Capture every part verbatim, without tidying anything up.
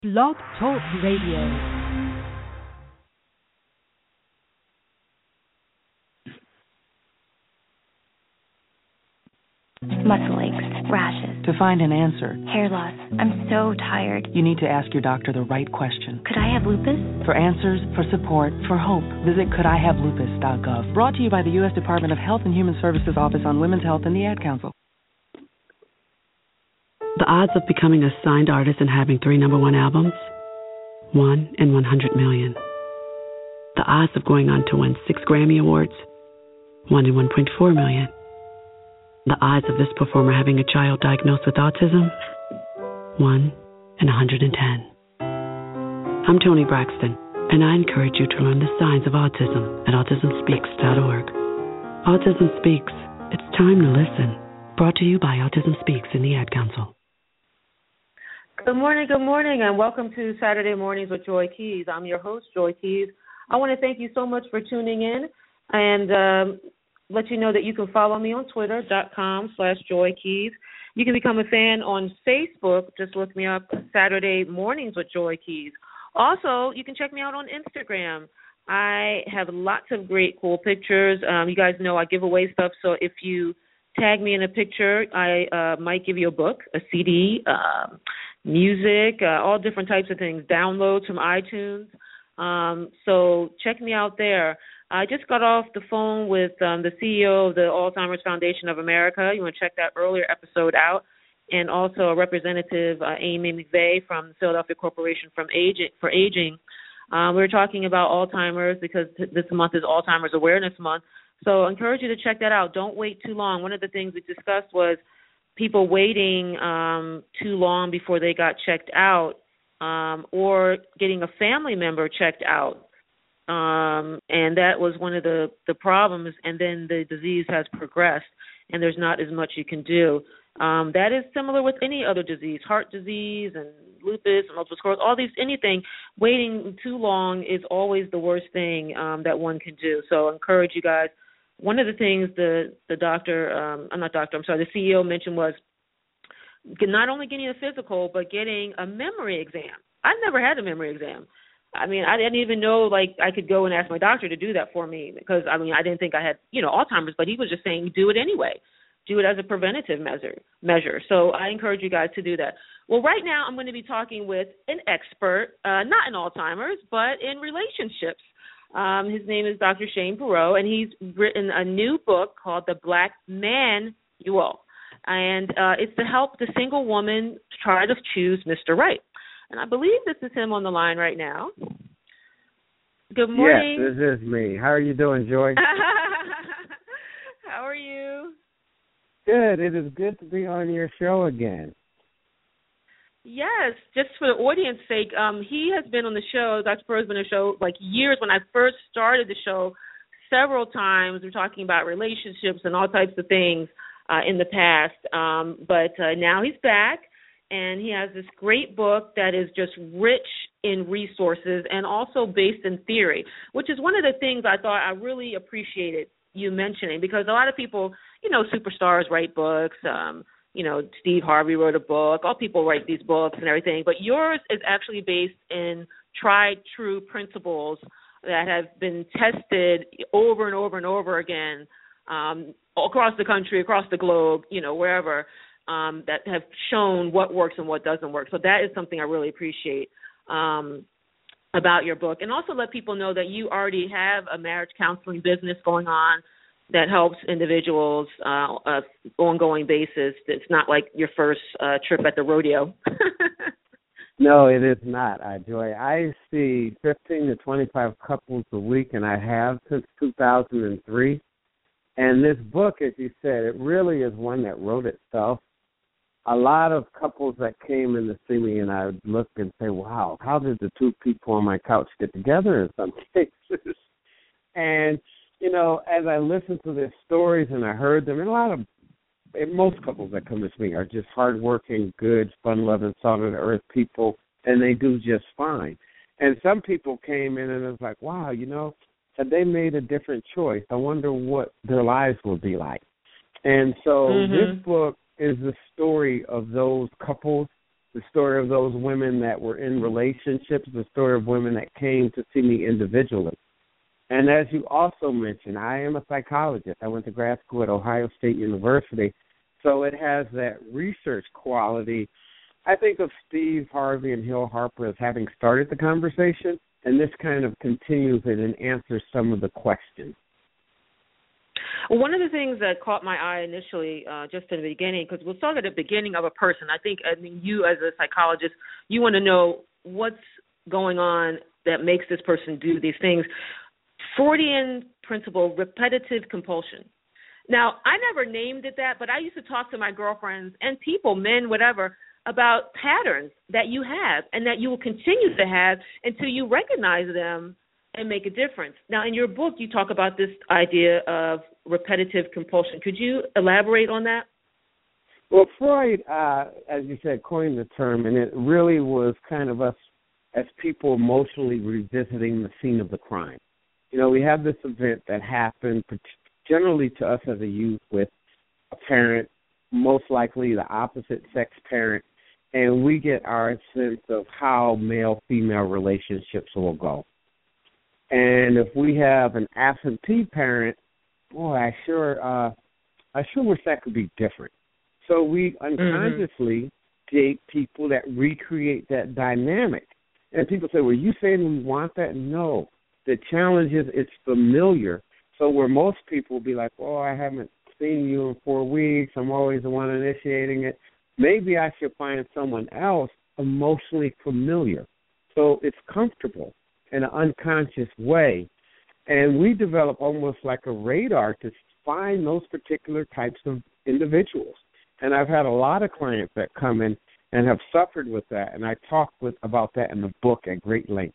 Blog Talk Radio. Muscle aches, rashes. To find an answer. Hair loss. I'm so tired. You need to ask your doctor the right question. Could I have lupus? For answers, for support, for hope, visit could I have lupus dot gov. Brought to you by the U S Department of Health and Human Services Office on Women's Health and the Ad Council. The odds of becoming a signed artist and having three number one albums? One in one hundred million. The odds of going on to win six Grammy Awards? One in one point four million. The odds of this performer having a child diagnosed with autism? One in one hundred ten. I'm Toni Braxton, and I encourage you to learn the signs of autism at autism speaks dot org. Autism Speaks. It's time to listen. Brought to you by Autism Speaks and the Ad Council. Good morning, good morning, and welcome to Saturday Mornings with Joy Keys. I'm your host, Joy Keys. I want to thank you so much for tuning in and um, let you know that you can follow me on Twitter dot com slash Joy Keys. You can become a fan on Facebook. Just look me up, Saturday Mornings with Joy Keys. Also, you can check me out on Instagram. I have lots of great, cool pictures. Um, you guys know I give away stuff, so if you tag me in a picture, I uh, might give you a book, a C D, uh, music, uh, all different types of things, downloads from iTunes. Um, so check me out there. I just got off the phone with um, the C E O of the Alzheimer's Foundation of America. You want to check that earlier episode out. And also a representative, uh, Amy McVeigh from the Philadelphia Corporation from Aging, for Aging. Uh, we were talking about Alzheimer's because t- this month is Alzheimer's Awareness Month. So I encourage you to check that out. Don't wait too long. One of the things we discussed was people waiting um, too long before they got checked out um, or getting a family member checked out. Um, and that was one of the, the problems. And then the disease has progressed, and there's not as much you can do. Um, that is similar with any other disease, heart disease and lupus and multiple sclerosis, all these, anything. Waiting too long is always the worst thing um, that one can do. So I encourage you guys. One of the things the, the doctor, um, I'm not doctor, I'm sorry, the C E O mentioned was not only getting a physical, but getting a memory exam. I never had a memory exam. I mean, I didn't even know, like, I could go and ask my doctor to do that for me because, I mean, I didn't think I had, you know, Alzheimer's, but he was just saying do it anyway. Do it as a preventative measure. measure. So I encourage you guys to do that. Well, right now I'm going to be talking with an expert, uh, not in Alzheimer's, but in relationships. Um, his name is Doctor Shane Perot, and he's written a new book called The Black Manual. And uh, it's to help the single woman try to choose Mister Right. And I believe this is him on the line right now. Good morning. Yes, this is me. How are you doing, Joy? How are you? Good. It is good to be on your show again. Yes, just for the audience's sake, um, he has been on the show, Doctor Perot's been on the show like years. When I first started the show, several times we're talking about relationships and all types of things uh, in the past. Um, but uh, now he's back, and he has this great book that is just rich in resources and also based in theory, which is one of the things I thought I really appreciated you mentioning, because a lot of people, you know, superstars write books. Um, you know, Steve Harvey wrote a book. All people write these books and everything. But yours is actually based in tried, true principles that have been tested over and over and over again um, across the country, across the globe, you know, wherever, um, that have shown what works and what doesn't work. So that is something I really appreciate um, about your book. And also let people know that you already have a marriage counseling business going on that helps individuals uh, uh, ongoing basis. It's not like your first uh, trip at the rodeo. No, it is not, I Joy. I see fifteen to twenty-five couples a week, and I have since two thousand three. And this book, as you said, it really is one that wrote itself. A lot of couples that came in to see me, and I would look and say, wow, how did the two people on my couch get together in some cases? And you know, as I listened to their stories and I heard them, and a lot of, and most couples that come to me are just hardworking, good, fun-loving, salt-of-the-earth people, and they do just fine. And some people came in and it was like, wow, you know, had they made a different choice, I wonder what their lives will be like. And so mm-hmm. this book is the story of those couples the story of those women that were in relationships, the story of women that came to see me individually. And as you also mentioned, I am a psychologist. I went to grad school at Ohio State University, so it has that research quality. I think of Steve Harvey and Hill Harper as having started the conversation, and this kind of continues it and answers some of the questions. Well, one of the things that caught my eye initially, uh, just in the beginning, because we'll start at the beginning of a person. I think, I mean, you as a psychologist, you want to know what's going on that makes this person do these things. Freudian principle, repetitive compulsion. Now, I never named it that, but I used to talk to my girlfriends and people, men, whatever, about patterns that you have and that you will continue to have until you recognize them and make a difference. Now, in your book, you talk about this idea of repetitive compulsion. Could you elaborate on that? Well, Freud, uh, as you said, coined the term, and it really was kind of us as people emotionally revisiting the scene of the crime. You know, we have this event that happened generally to us as a youth with a parent, most likely the opposite sex parent, and we get our sense of how male-female relationships will go. And if we have an absentee parent, boy, I sure, uh, I sure wish that could be different. So we unconsciously mm-hmm. date people that recreate that dynamic. And people say, well, you saying we want that? No. The challenge is it's familiar. So where most people will be like, oh, I haven't seen you in four weeks. I'm always the one initiating it. Maybe I should find someone else emotionally familiar. So it's comfortable in an unconscious way. And we develop almost like a radar to find those particular types of individuals. And I've had a lot of clients that come in and have suffered with that, and I talk with about that in the book at great length.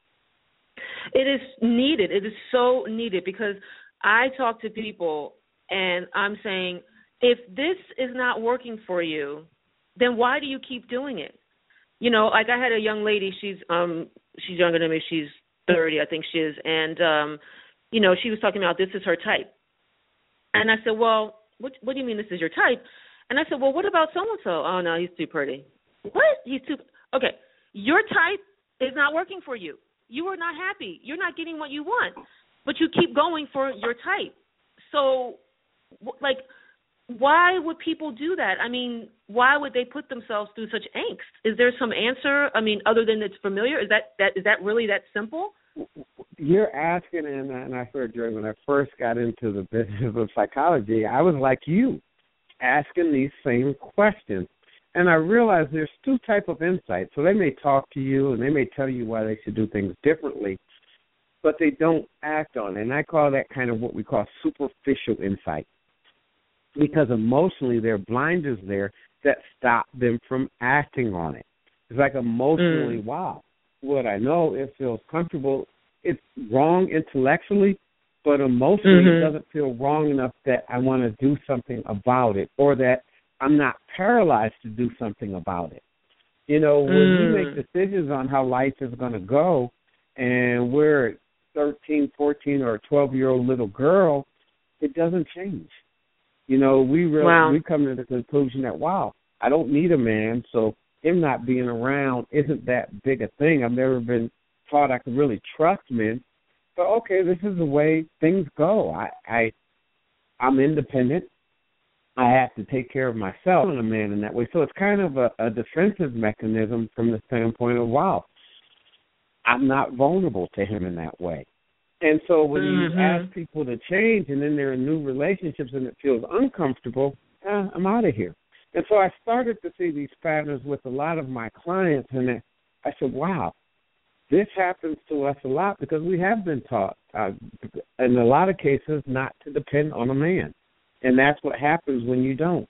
It is needed. It is so needed because I talk to people and I'm saying, if this is not working for you, then why do you keep doing it? You know, like I had a young lady, she's um she's younger than me, she's thirty, I think she is, and um, you know, she was talking about this is her type. And I said, well, what what do you mean this is your type? And I said, well, what about so-and-so? Oh, no, he's too pretty. What? He's too – okay, your type is not working for you. You are not happy. You're not getting what you want, but you keep going for your type. So, like, why would people do that? I mean, why would they put themselves through such angst? Is there some answer? I mean, other than it's familiar? Is that, that is that really that simple? You're asking, and, and I heard, Joy, when I first got into the business of psychology, I was like you, asking these same questions. And I realized there's two types of insight. So they may talk to you and they may tell you why they should do things differently, but they don't act on it. And I call that kind of what we call superficial insight, because emotionally there are blinders there that stop them from acting on it. It's like emotionally, mm. wow, what I know, it feels comfortable. It's wrong intellectually, but emotionally mm-hmm. it doesn't feel wrong enough that I want to do something about it, or that I'm not paralyzed to do something about it. You know, when mm. we make decisions on how life is going to go, and we're a thirteen, fourteen, or a twelve-year-old little girl, it doesn't change. You know, we really, wow. we come to the conclusion that, wow, I don't need a man, so him not being around isn't that big a thing. I've never been taught I could really trust men. But, okay, this is the way things go. I, I, I'm independent. I have to take care of myself and a man in that way. So it's kind of a, a defensive mechanism from the standpoint of, wow, I'm not vulnerable to him in that way. And so when mm-hmm. you ask people to change and then they're in new relationships and it feels uncomfortable, eh, I'm out of here. And so I started to see these patterns with a lot of my clients, and I said, wow, this happens to us a lot because we have been taught, uh, in a lot of cases, not to depend on a man. And that's what happens when you don't.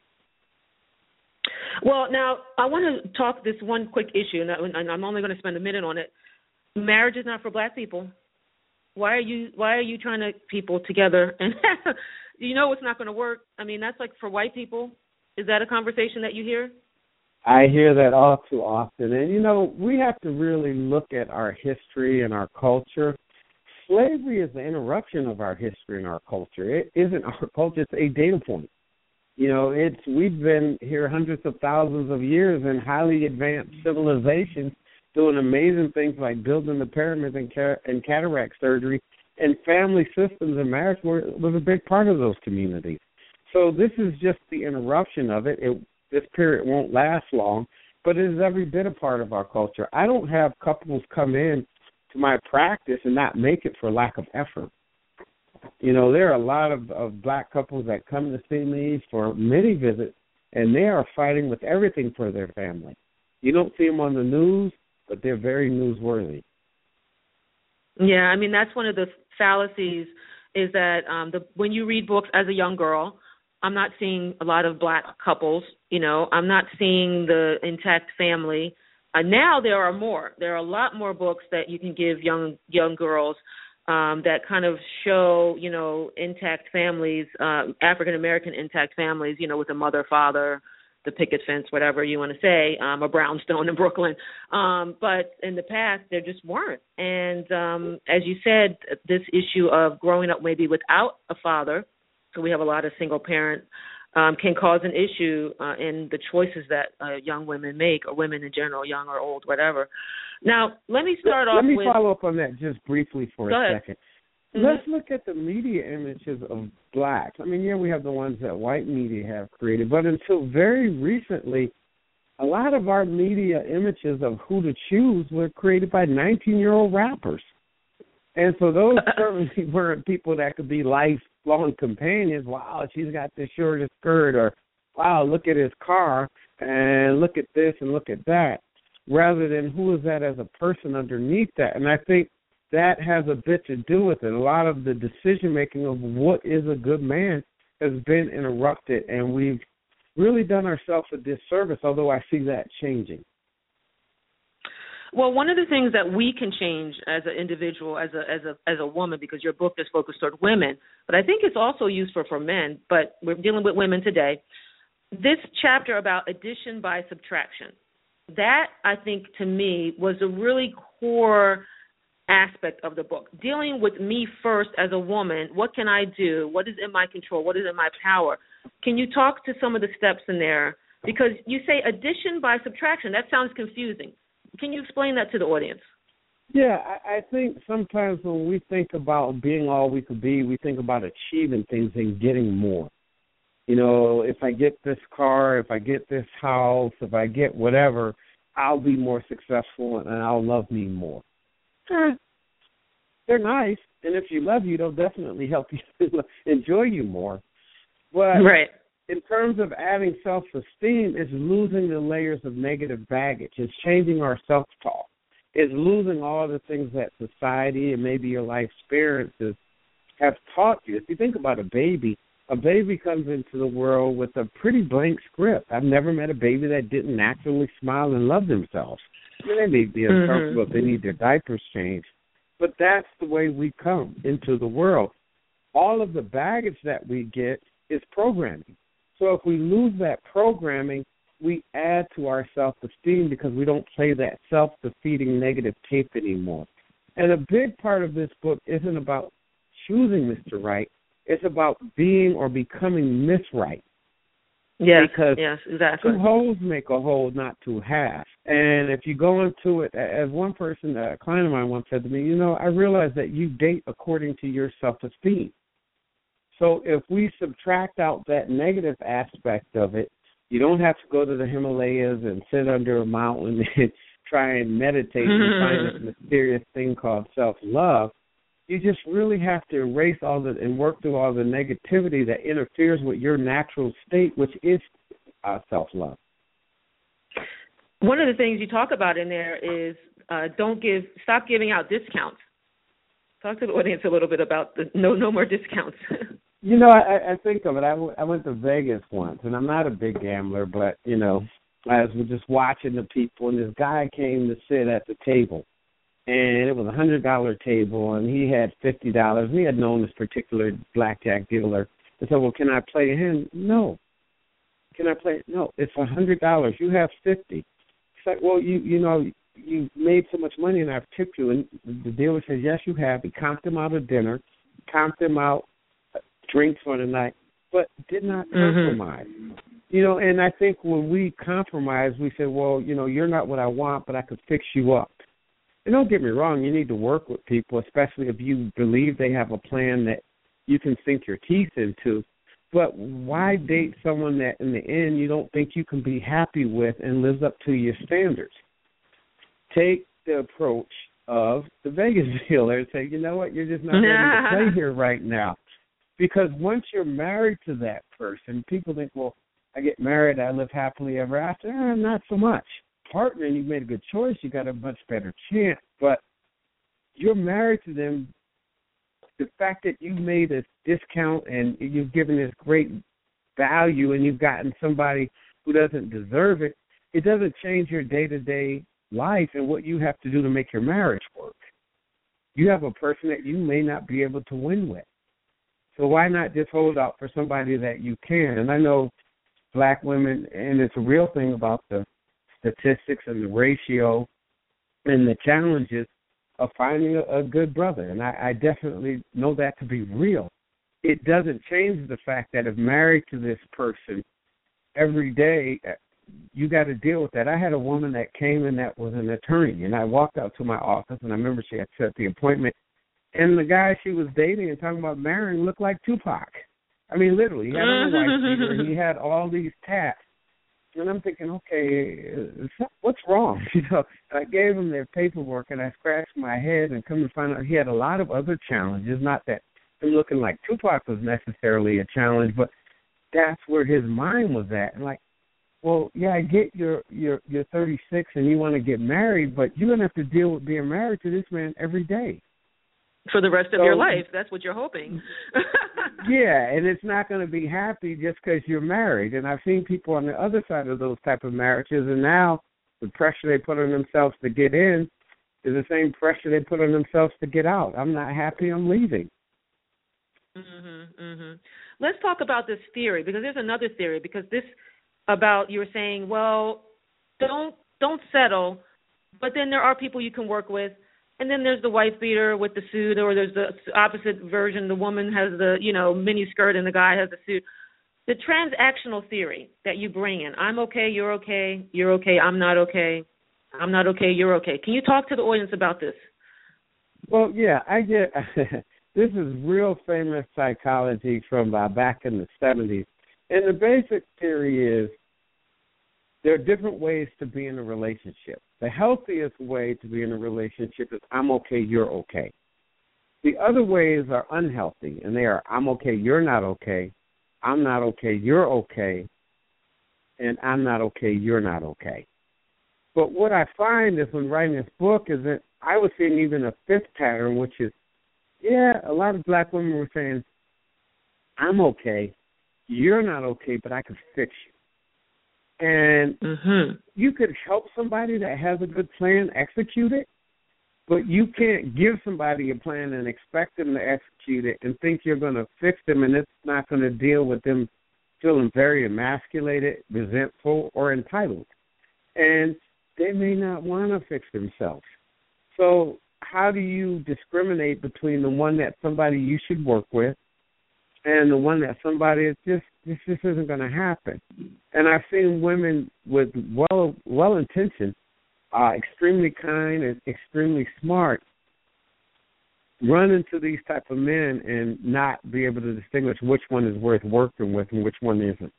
Well, now, I want to talk this one quick issue, and I'm only going to spend a minute on it. Marriage is not for black people. Why are you Why are you trying to people together? And you know it's not going to work. I mean, that's like for white people. Is that a conversation that you hear? I hear that all too often. And, you know, we have to really look at our history and our culture. Slavery is the interruption of our history and our culture. It isn't our culture. It's a data point. You know, it's we've been here hundreds of thousands of years in highly advanced civilizations doing amazing things like building the pyramids and, car- and cataract surgery, and family systems and marriage were, was a big part of those communities. So this is just the interruption of it. it. This period won't last long, but it is every bit a part of our culture. I don't have couples come in to my practice and not make it for lack of effort. You know, there are a lot of, of black couples that come to see me for many visits, and they are fighting with everything for their family. You don't see them on the news, but they're very newsworthy. Yeah, I mean, that's one of the fallacies is that um, the when you read books as a young girl, I'm not seeing a lot of black couples. You know, I'm not seeing the intact family. Uh, now there are more. There are a lot more books that you can give young young girls um, that kind of show, you know, intact families, uh, African-American intact families, you know, with a mother, father, the picket fence, whatever you want to say, um, a brownstone in Brooklyn. Um, but in the past, there just weren't. And um, as you said, this issue of growing up maybe without a father, so we have a lot of single parent, um, can cause an issue uh, in the choices that uh, young women make, or women in general, young or old, whatever. Now, let me start let, off with... Let me with, follow up on that just briefly for Go a ahead. second. Mm-hmm. Let's look at the media images of blacks. I mean, yeah, we have the ones that white media have created, but until very recently, a lot of our media images of who to choose were created by nineteen-year-old rappers. And so those certainly weren't people that could be lifelong companions. Wow, she's got the shortest skirt, or wow, look at his car, and look at this and look at that, rather than who is that as a person underneath that. And I think that has a bit to do with it. A lot of the decision-making of what is a good man has been interrupted, and we've really done ourselves a disservice, although I see that changing. Well, one of the things that we can change as an individual, as a as a as a woman, because your book is focused toward women, but I think it's also useful for men, but we're dealing with women today. This chapter about addition by subtraction, that I think to me was a really core aspect of the book. Dealing with me first as a woman, what can I do? What is in my control? What is in my power? Can you talk to some of the steps in there? Because you say addition by subtraction. That sounds confusing. Can you explain that to the audience? Yeah, I, I think sometimes when we think about being all we could be, we think about achieving things and getting more. You know, if I get this car, if I get this house, if I get whatever, I'll be more successful and I'll love me more. Eh, they're nice, and if you love you, they'll definitely help you enjoy you more. But right. in terms of adding self-esteem, it's losing the layers of negative baggage. It's changing our self-talk. It's losing all the things that society and maybe your life experiences have taught you. If you think about a baby, a baby comes into the world with a pretty blank script. I've never met a baby that didn't naturally smile and love themselves. I mean, they may be uncomfortable if they need their diapers changed, but that's the way we come into the world. All of the baggage that we get is programming. So if we lose that programming, we add to our self-esteem because we don't play that self-defeating negative tape anymore. And a big part of this book isn't about choosing Mister Right. It's about being or becoming Miss Right. Yes, because yes, exactly. two wholes make a whole, not two halves. And if you go into it, as one person, a client of mine once said to me, you know, I realize that you date according to your self-esteem. So if we subtract out that negative aspect of it, you don't have to go to the Himalayas and sit under a mountain and try and meditate and find this mysterious thing called self-love. You just really have to erase all the and work through all the negativity that interferes with your natural state, which is uh, self-love. One of the things you talk about in there is uh, don't give, stop giving out discounts. Talk to the audience a little bit about the no, no more discounts. You know, I, I think of it. I, w- I went to Vegas once, and I'm not a big gambler, but, you know, I was just watching the people, and this guy came to sit at the table. And it was a one hundred dollars table, and he had fifty dollars. And he had known this particular blackjack dealer. And said, well, can I play a hand? No. Can I play? No, it's one hundred dollars. You have fifty. It's like, well, you you know, you made so much money, and I've tipped you. And the dealer says, yes, you have. He comped him out of dinner, comped him out drinks for the night. but did not compromise. Mm-hmm. You know, and I think when we compromise, we say, well, you know, you're not what I want, but I could fix you up. And don't get me wrong, you need to work with people, especially if you believe they have a plan that you can sink your teeth into. But why date someone that in the end you don't think you can be happy with and lives up to your standards? Take the approach of the Vegas dealer and say, you know what, you're just not ready to play here right now. Because once you're married to that person, people think, well, I get married, I live happily ever after. Eh, not so much. Partner, and you've made a good choice, you got a much better chance. But you're married to them. The fact that you made a discount and you've given this great value and you've gotten somebody who doesn't deserve it, it doesn't change your day-to-day life and what you have to do to make your marriage work. You have a person that you may not be able to win with. So why not just hold out for somebody that you can? And I know black women, and it's a real thing about the statistics and the ratio and the challenges of finding a, a good brother. And I, I definitely know that to be real. It doesn't change the fact that if married to this person every day, you got to deal with that. I had a woman that came in that was an attorney, and I walked out to my office, and I remember she had set the appointment, and the guy she was dating and talking about marrying looked like Tupac. I mean, literally, he had on a white beater, and he had all these tats. And I'm thinking, okay, what's wrong? You know, and I gave him their paperwork, and I scratched my head and come to find out he had a lot of other challenges. Not that him looking like Tupac was necessarily a challenge, but that's where his mind was at. And like, well, yeah, I get you're you're you're thirty-six and you want to get married, but you're gonna have to deal with being married to this man every day for the rest of so, your life. That's what you're hoping. Yeah, and it's not going to be happy just because you're married. And I've seen people on the other side of those type of marriages, and now the pressure they put on themselves to get in is the same pressure they put on themselves to get out. I'm not happy, I'm leaving. Mm-hmm, mm-hmm. Let's talk about this theory, because there's another theory, because this about you were saying, well, don't don't settle, but then there are people you can work with. And then there's the wife beater with the suit, or there's the opposite version. The woman has the, you know, mini skirt and the guy has the suit. The transactional theory that you bring in, I'm okay, you're okay, you're okay, I'm not okay, I'm not okay, you're okay. Can you talk to the audience about this? Well, yeah, I get this is real famous psychology from uh, back in the seventies. And the basic theory is there are different ways to be in a relationship. The healthiest way to be in a relationship is I'm okay, you're okay. The other ways are unhealthy, and they are I'm okay, you're not okay, I'm not okay, you're okay, and I'm not okay, you're not okay. But what I find is when writing this book is that I was seeing even a fifth pattern, which is, yeah, a lot of black women were saying, I'm okay, you're not okay, but I can fix you. And mm-hmm. you could help somebody that has a good plan execute it, but you can't give somebody a plan and expect them to execute it and think you're going to fix them, and it's not going to deal with them feeling very emasculated, resentful, or entitled. And they may not want to fix themselves. So how do you discriminate between the one that somebody you should work with and the one that somebody is just, this just isn't going to happen? And I've seen women with well well intentioned, uh, extremely kind and extremely smart run into these type of men and not be able to distinguish which one is worth working with and which one isn't.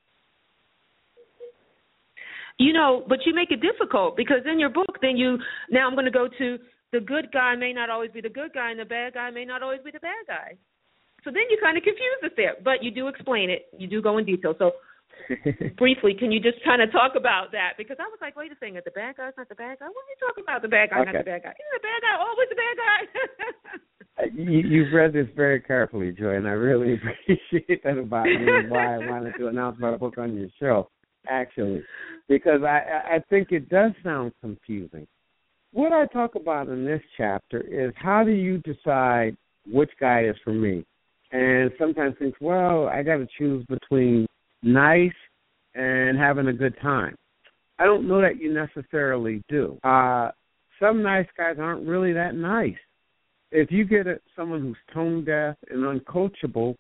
You know, but you make it difficult, because in your book, then you, now I'm going to go to the good guy may not always be the good guy and the bad guy may not always be the bad guy. So then you kind of confuse us there, but you do explain it. You do go in detail. So briefly, can you just kind of talk about that? Because I was like, wait a second, the bad guy's not the bad guy? What are you talking about, the bad guy, okay. Not the bad guy? Isn't the bad guy always the bad guy? you, you've read this very carefully, Joy, and I really appreciate that about you and why I wanted to announce my book on your show, actually, because I, I think it does sound confusing. What I talk about in this chapter is how do you decide which guy is for me? And sometimes think, well, I got to choose between nice and having a good time. I don't know that you necessarily do. Uh, some nice guys aren't really that nice. If you get a, someone who's tone deaf and uncoachable,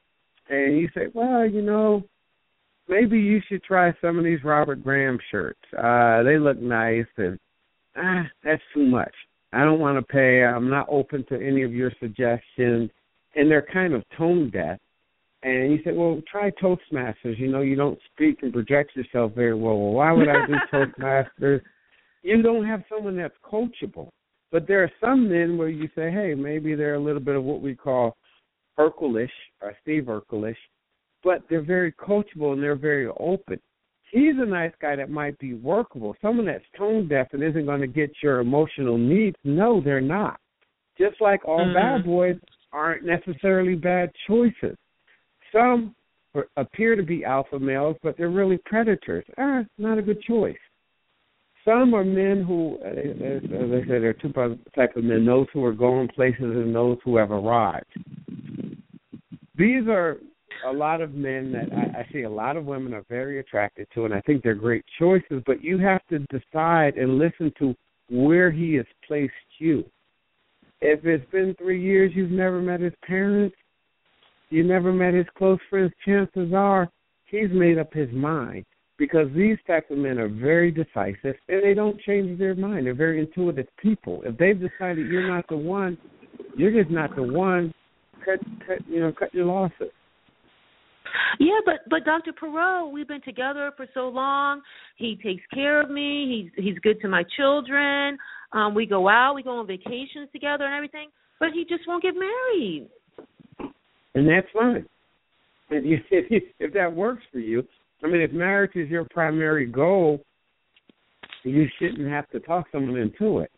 and you say, well, you know, maybe you should try some of these Robert Graham shirts. Uh, they look nice, and ah, that's too much. I don't want to pay. I'm not open to any of your suggestions. And they're kind of tone deaf. And you say, well, try Toastmasters. You know, you don't speak and project yourself very well. Well, why would I do Toastmasters? You don't have someone that's coachable. But there are some men where you say, hey, maybe they're a little bit of what we call Urkel-ish or Steve Urkel-ish, but they're very coachable and they're very open. He's a nice guy that might be workable. Someone that's tone deaf and isn't going to get your emotional needs, no, they're not. Just like all mm-hmm. bad boys aren't necessarily bad choices. Some appear to be alpha males, but they're really predators. Ah, not a good choice. Some are men who, as I said, there are two types of men, those who are going places and those who have arrived. These are a lot of men that I, I see a lot of women are very attracted to, and I think they're great choices, but you have to decide and listen to where he has placed you. If it's been three years, you've never met his parents, you never met his close friends, chances are he's made up his mind, because these types of men are very decisive and they don't change their mind. They're very intuitive people. If they've decided you're not the one, you're just not the one. Cut, cut, you know, cut your losses. Yeah, but but Doctor Perot, we've been together for so long. He takes care of me. He's he's good to my children. Um, we go out, we go on vacations together and everything. But he just won't get married. And that's fine. If, you, if, you, if that works for you, I mean, if marriage is your primary goal, you shouldn't have to talk someone into it.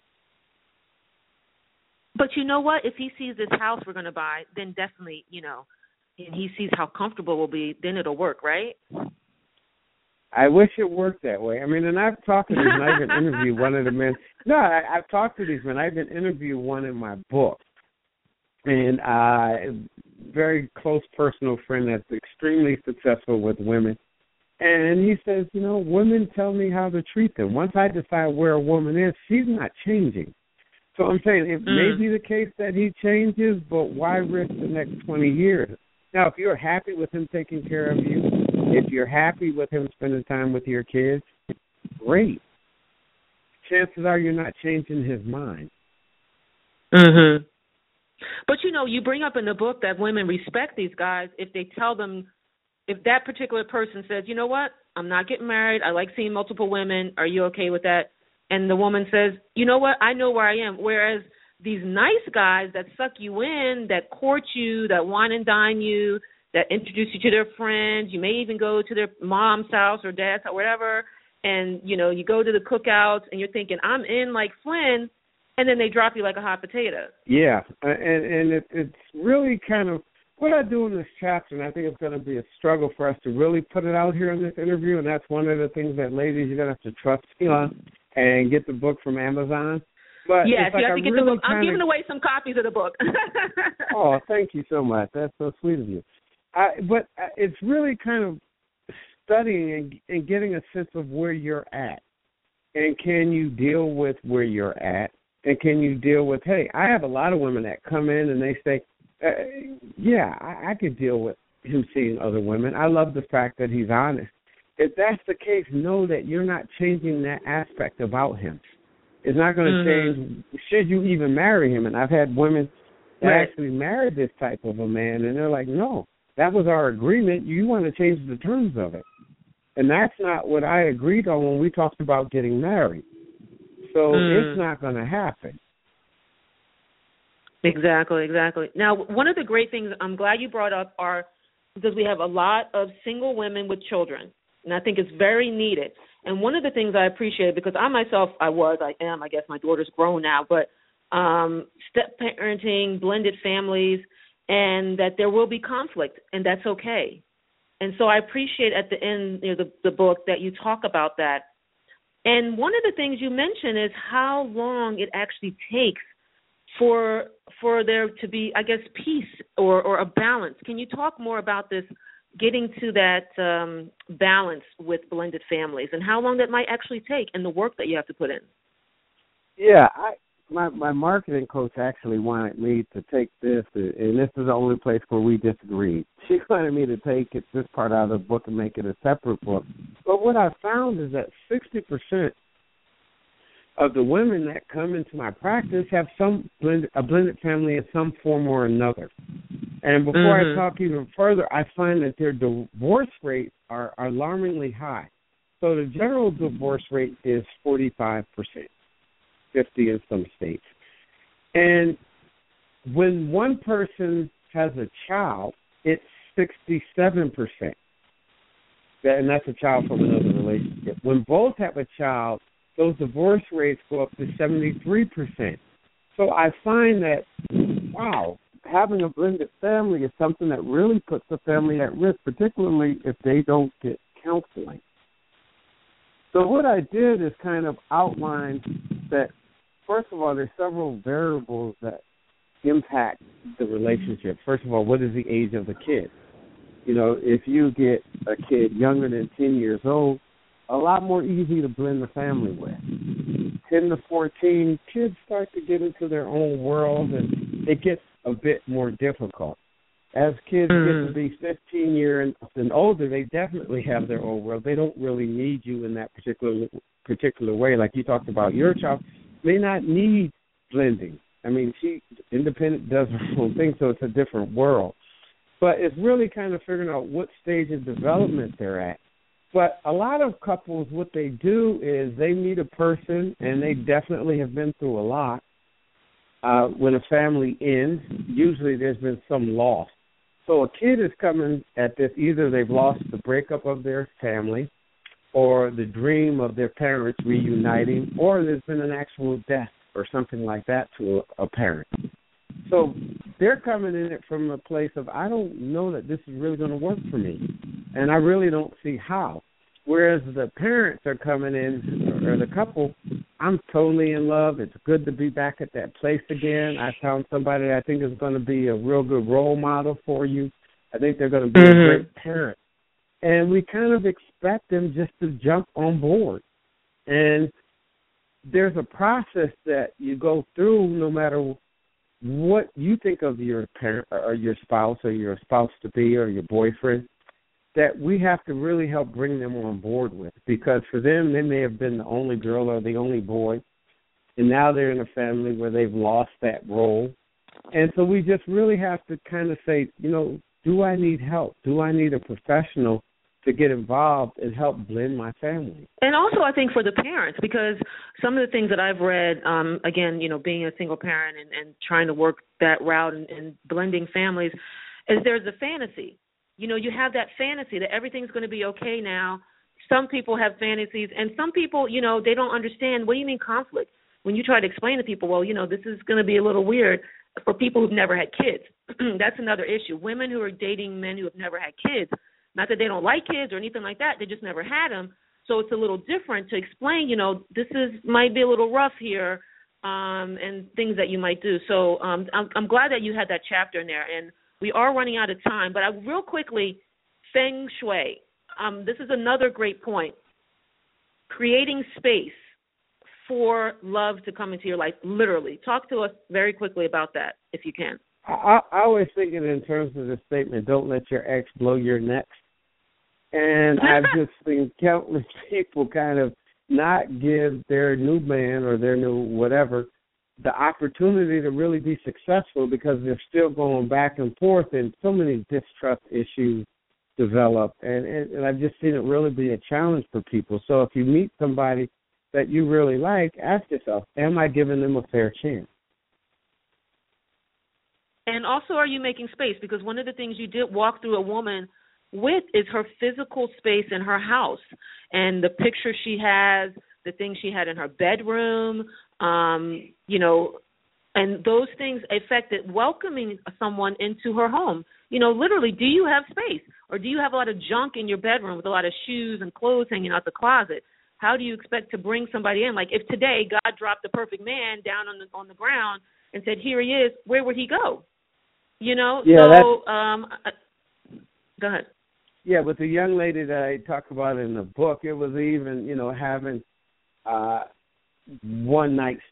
But you know what? If he sees this house we're going to buy, then definitely, you know, and he sees how comfortable we'll be, then it'll work, right? I wish it worked that way. I mean, and I've talked to these men. I've been interviewed one of the men. No, I, I've talked to these men. I've been interviewed one in my book. And uh, a very close personal friend that's extremely successful with women. And he says, you know, women tell me how to treat them. Once I decide where a woman is, she's not changing. So I'm saying it mm. may be the case that he changes, but why risk the next twenty years? Now, if you're happy with him taking care of you, if you're happy with him spending time with your kids, great. Chances are you're not changing his mind. Mm-hmm. But, you know, you bring up in the book that women respect these guys if they tell them, if that particular person says, you know what, I'm not getting married, I like seeing multiple women, are you okay with that? And the woman says, you know what, I know where I am. Whereas these nice guys that suck you in, that court you, that wine and dine you, that introduce you to their friends, you may even go to their mom's house or dad's house, whatever, and, you know, you go to the cookouts and you're thinking, I'm in like Flynn, and then they drop you like a hot potato. Yeah, and, and it, it's really kind of what I do in this chapter, and I think it's going to be a struggle for us to really put it out here in this interview, and that's one of the things that, ladies, you're going to have to trust me on and get the book from Amazon. But yes, like you have to get really the book. I'm kinda... giving away some copies of the book. Oh, thank you so much. That's so sweet of you. I, but it's really kind of studying and, and getting a sense of where you're at. And can you deal with where you're at? And can you deal with, hey, I have a lot of women that come in and they say, uh, yeah, I, I could deal with him seeing other women. I love the fact that he's honest. If that's the case, know that you're not changing that aspect about him. It's not going to mm-hmm. change should you even marry him. And I've had women that right. actually married this type of a man, and they're like, no, that was our agreement. You want to change the terms of it. And that's not what I agreed on when we talked about getting married. So mm. it's not going to happen. Exactly, exactly. Now, one of the great things I'm glad you brought up are because we have a lot of single women with children, and I think it's very needed. And one of the things I appreciate, because I myself, I was, I am, I guess my daughter's grown now, but um, step-parenting, blended families, and that there will be conflict, and that's okay. And so I appreciate at the end, you know, the, the book that you talk about that. And one of the things you mention is how long it actually takes for for there to be, I guess, peace or, or a balance. Can you talk more about this, getting to that um, balance with blended families, and how long that might actually take and the work that you have to put in? Yeah, I, my my marketing coach actually wanted me to take this, and this is the only place where we disagreed. She wanted me to take it, this part out of the book and make it a separate book. But what I found is that sixty percent of the women that come into my practice have some blended, a blended family in some form or another. And before mm-hmm. I talk even further, I find that their divorce rates are, are alarmingly high. So the general divorce rate is forty-five percent, fifty in some states. And when one person has a child, it's sixty-seven percent. And that's a child from another relationship. When both have a child, those divorce rates go up to seventy-three percent. So I find that, wow, having a blended family is something that really puts the family at risk, particularly if they don't get counseling. So what I did is kind of outline that, first of all, there's several variables that impact the relationship. First of all, what is the age of the kid? You know, if you get a kid younger than ten years old, a lot more easy to blend the family with. ten to fourteen, kids start to get into their own world, and it gets a bit more difficult. As kids mm. get to be fifteen years and older, they definitely have their own world. They don't really need you in that particular particular way. Like you talked about, your child may not need blending. I mean, she independent does her own thing, so it's a different world. But it's really kind of figuring out what stage of development they're at. But a lot of couples, what they do is they meet a person, and they definitely have been through a lot. Uh, when a family ends, usually there's been some loss. So a kid is coming at this, either they've lost the breakup of their family or the dream of their parents reuniting, or there's been an actual death or something like that to a, a parent. So they're coming in it from a place of, I don't know that this is really going to work for me, and I really don't see how. Whereas the parents are coming in, or the couple, I'm totally in love. It's good to be back at that place again. I found somebody that I think is going to be a real good role model for you. I think they're going to be mm-hmm. a great parent. And we kind of expect them just to jump on board. And there's a process that you go through no matter what you think of your parent or your spouse or your spouse-to-be or your boyfriend, that we have to really help bring them on board with, because for them, they may have been the only girl or the only boy, and now they're in a family where they've lost that role. And so we just really have to kind of say, you know, do I need help? Do I need a professional to get involved and help blend my family? And also, I think for the parents, because some of the things that I've read, um, again, you know, being a single parent and, and trying to work that route and, and blending families, is there's a fantasy. You know, you have that fantasy that everything's going to be okay now. Some people have fantasies, and some people, you know, they don't understand. What do you mean conflict? When you try to explain to people, well, you know, this is going to be a little weird for people who've never had kids. That's another issue. Women who are dating men who have never had kids, not that they don't like kids or anything like that, they just never had them. So it's a little different to explain, you know, this is might be a little rough here, um, and things that you might do. So um, I'm, I'm glad that you had that chapter in there. And we are running out of time, but I, real quickly, Feng Shui. Um, this is another great point. Creating space for love to come into your life, literally. Talk to us very quickly about that, if you can. I, I always think it in terms of the statement, don't let your ex blow your next. And I've just seen countless people kind of not give their new man or their new whatever the opportunity to really be successful, because they're still going back and forth, and so many distrust issues develop. And, and, and I've just seen it really be a challenge for people. So if you meet somebody that you really like, ask yourself, am I giving them a fair chance? And also, are you making space? Because one of the things you did walk through a woman with is her physical space in her house, and the picture she has, the things she had in her bedroom, um, you know, and those things affected welcoming someone into her home. You know, literally, do you have space, or do you have a lot of junk in your bedroom with a lot of shoes and clothes hanging out the closet? How do you expect to bring somebody in? Like, if today God dropped the perfect man down on the on the ground and said, here he is, where would he go? You know, yeah, so um, go ahead. Yeah, with the young lady that I talk about in the book, it was even, you know, having uh, one night stand.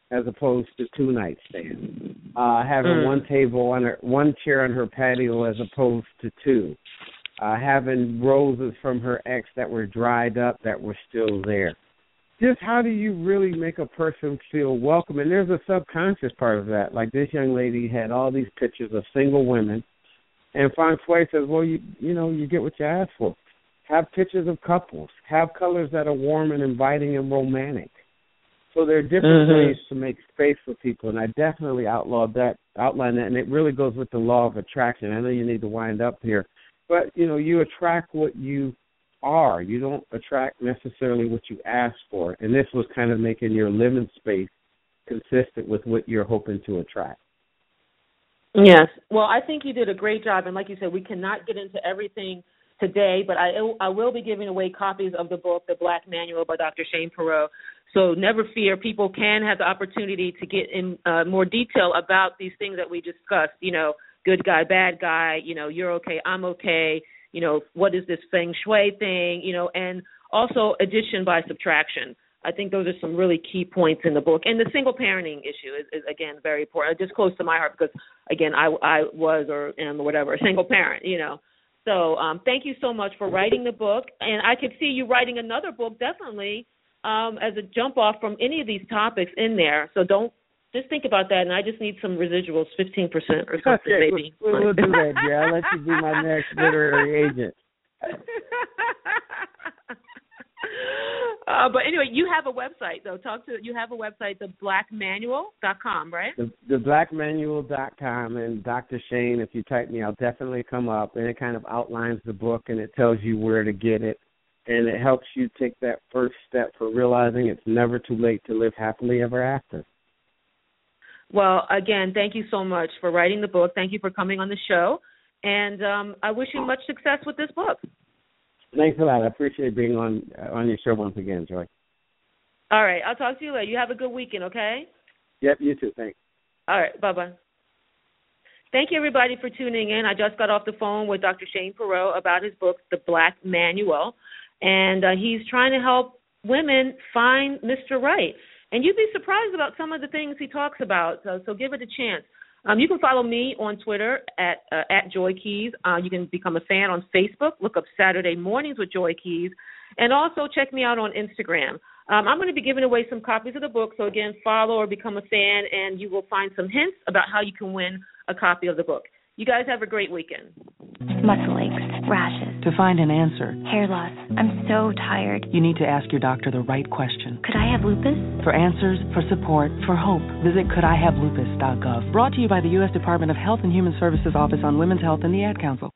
as opposed to two nightstands. Uh, having mm. one table on her, one chair on her patio as opposed to two. Uh, having roses from her ex that were dried up that were still there. Just how do you really make a person feel welcome? And there's a subconscious part of that. Like this young lady had all these pictures of single women, and Feng Shui says, well, you you know, you get what you ask for. Have pictures of couples. Have colors that are warm and inviting and romantic. So there are different mm-hmm. ways to make space for people, and I definitely outlawed that, outline that, and it really goes with the law of attraction. I know you need to wind up here, but, you know, you attract what you are. You don't attract necessarily what you ask for, and this was kind of making your living space consistent with what you're hoping to attract. Yes. Well, I think you did a great job, and like you said, we cannot get into everything today, but I, I will be giving away copies of the book, The Black Manual by Doctor Shane Perot. So never fear, people can have the opportunity to get in uh, more detail about these things that we discussed, you know, good guy, bad guy, you know, you're okay, I'm okay, you know, what is this Feng Shui thing, you know, and also addition by subtraction. I think those are some really key points in the book. And the single parenting issue is, is again, very important. It's just close to my heart because, again, I, I was or am or whatever, a single parent, you know. So um, thank you so much for writing the book. And I could see you writing another book, definitely, um, as a jump off from any of these topics in there. So don't just think about that. And I just need some residuals, fifteen percent or something, okay, maybe. We'll, we'll do that, yeah. I'll let you be my next literary agent. Uh, but anyway, you have a website, though. Talk to you have a website, the black manual dot com, right? The, the black manual dot com, and Doctor Shane, if you type me, I'll definitely come up, and it kind of outlines the book, and it tells you where to get it, and it helps you take that first step for realizing it's never too late to live happily ever after. Well, again, thank you so much for writing the book. Thank you for coming on the show, and um, I wish you much success with this book. Thanks a lot. I appreciate being on uh, on your show once again, Joy. All right. I'll talk to you later. You have a good weekend, okay? Yep, you too. Thanks. All right. Bye-bye. Thank you, everybody, for tuning in. I just got off the phone with Doctor Shane Perot about his book, The Black Manual, and uh, he's trying to help women find Mister Right. And you'd be surprised about some of the things he talks about, so, so give it a chance. Um, you can follow me on Twitter at uh, at Joy Keys. Uh, you can become a fan on Facebook. Look up Saturday Mornings with Joy Keys. And also check me out on Instagram. Um, I'm going to be giving away some copies of the book. So, again, follow or become a fan, and you will find some hints about how you can win a copy of the book. You guys have a great weekend. Muscle aches, rashes. To find an answer. Hair loss. I'm so tired. You need to ask your doctor the right question. Could I have lupus? For answers, for support, for hope, visit could I have lupus dot gov. Brought to you by the U S Department of Health and Human Services Office on Women's Health and the Ad Council.